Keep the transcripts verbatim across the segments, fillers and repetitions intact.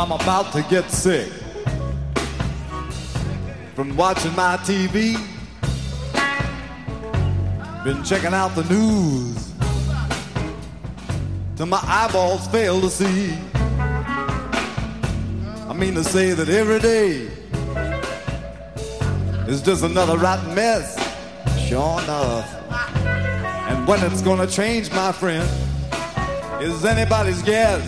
I'm about to get sick from watching my T V. Been checking out the news till my eyeballs fail to see. I mean to say that every day is just another rotten mess, sure enough. And when it's gonna change, my friend, is anybody's guess.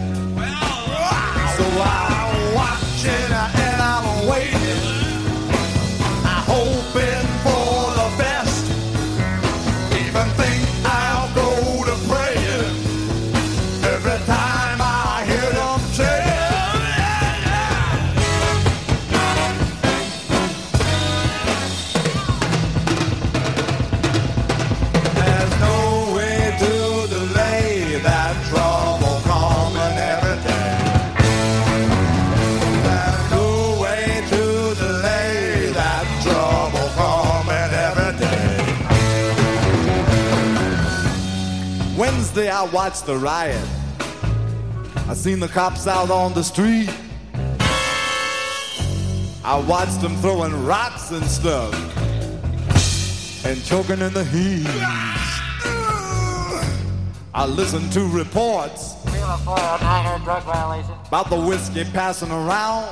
So I'm watching and I'm waiting, I'm hoping for the best. Even think I'll go to praying every time I hear them say. There's no way to delay that trouble coming every day. There's no way to delay that trouble coming every day. Wednesday I watched the riot. I seen the cops out on the street. I watched them throwing rocks and stuff and choking in the heat. I listened to reports about the whiskey passing around.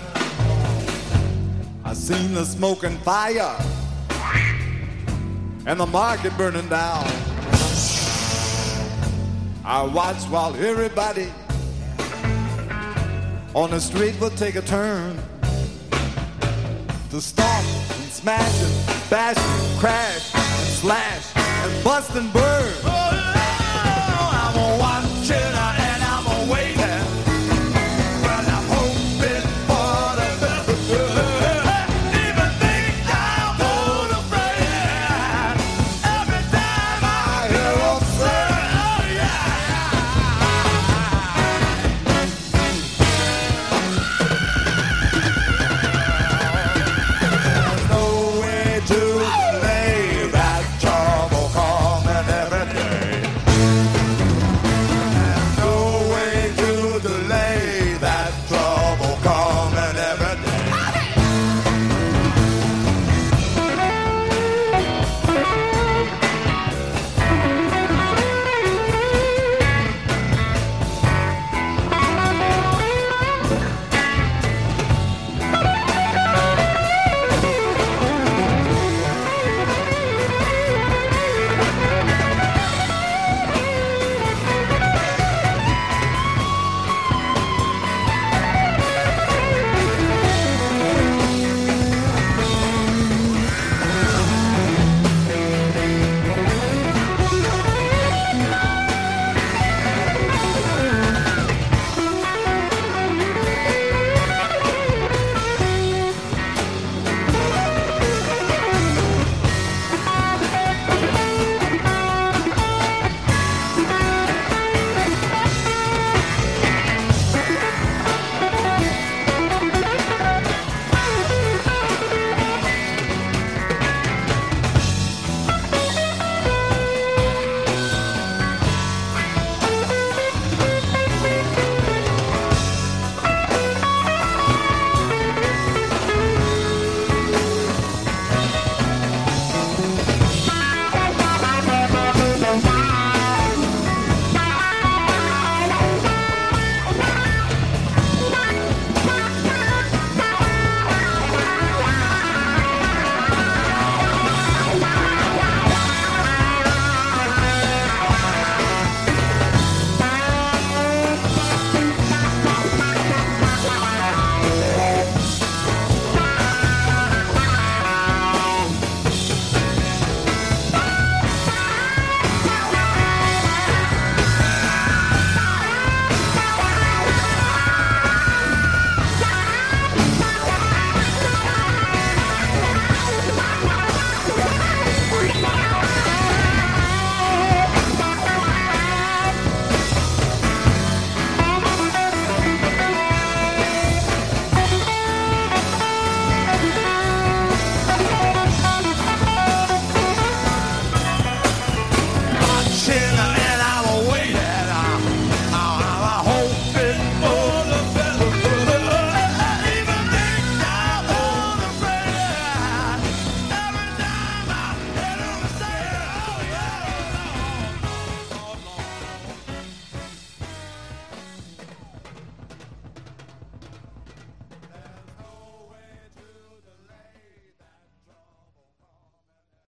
I seen the smoke and fire and the market burning down. I watched while everybody on the street would take a turn to stomp and smash and bash and crash and slash and bust and burn. Oh, I'm watching